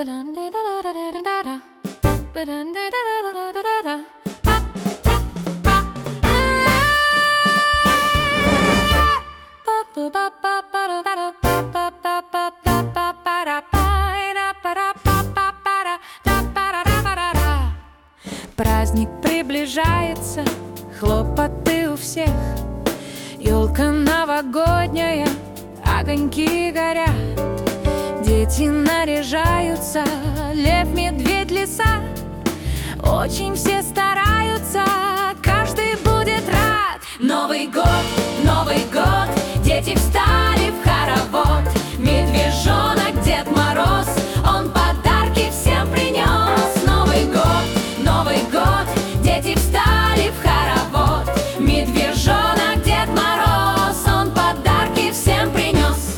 Праздник приближается, хлопоты у всех. Ёлка новогодняя, огоньки горят. Дети наряжаются, лев, медведь, лиса. Очень все стараются, каждый будет рад. Новый год, дети встали в хоровод. Медвежонок, Дед Мороз, он подарки всем принес. Новый год, дети встали в хоровод. Медвежонок, Дед Мороз, он подарки всем принес.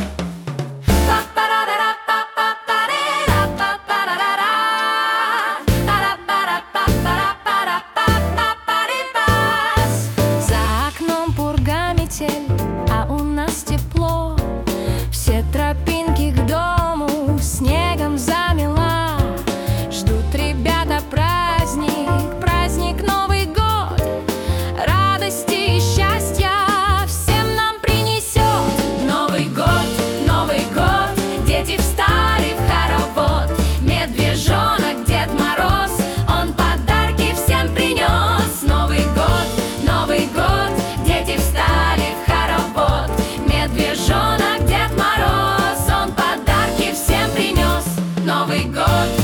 За окном пурга, метель, а у нас тепло. Все тропинки к дому снегом замела. Ждут ребята праздник Новый год. Радости и счастья всем нам принесет. Новый год, дети встали в хоровод. Медвежонок, Дед Мороз, он подарки всем принес. Новый год, дети встали в хоровод. Медвежонок, Дед Мороз, он подарки всем принес. Новый год.